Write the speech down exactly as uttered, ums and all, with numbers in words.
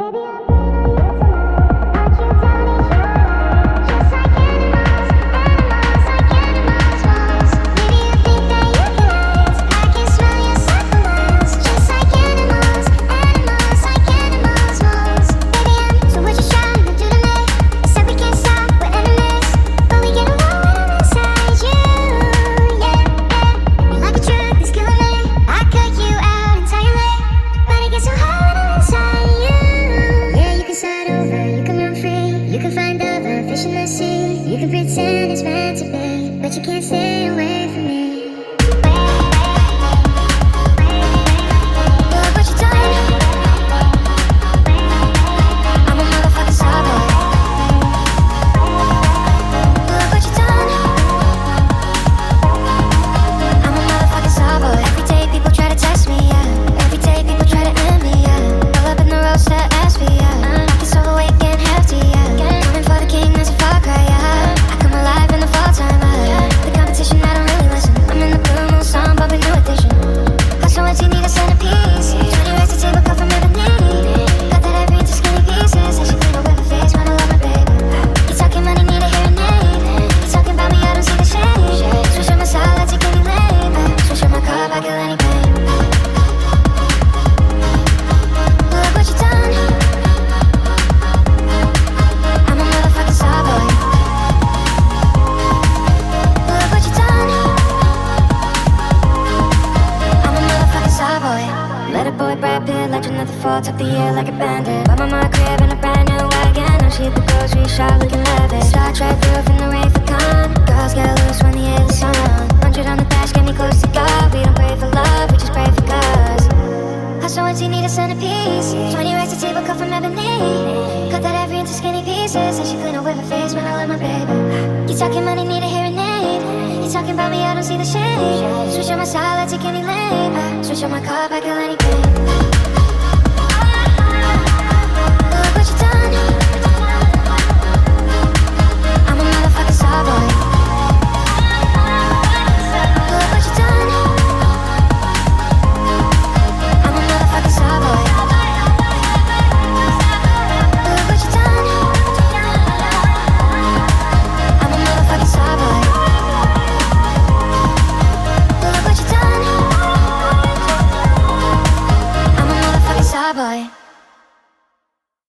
You can pretend it's meant to be, but you can't stay away from me. Look what you done. I'm a motherfucking star boy. Look what you done. I'm a motherfucking star boy. Every day people try to test me, yeah. Every day people try to end me, yeah. Pull up in the roast to ask me, yeah. I'm so awake and hefty, yeah. Coming for the king, that's a far cry, yeah. Took the year like a bandit. Bought my mama crib in a brand new wagon. Now she hit the grocery shop looking lavish. Star Trek roof in the Wraith of Khan. Girls get loose when the air is on. Hundred on the dash, get me close to God. We don't pray for love, we just pray for cause. Hustle once you need a centerpiece. Twenty racks a table cut from ebony. Cut that every into skinny pieces. And she clean up with her face when I love my baby. You talking money, need a hearing aid. You talking about me, I don't see the shade. Switch on my side, let's take any lane. Switch on my car, back at anything.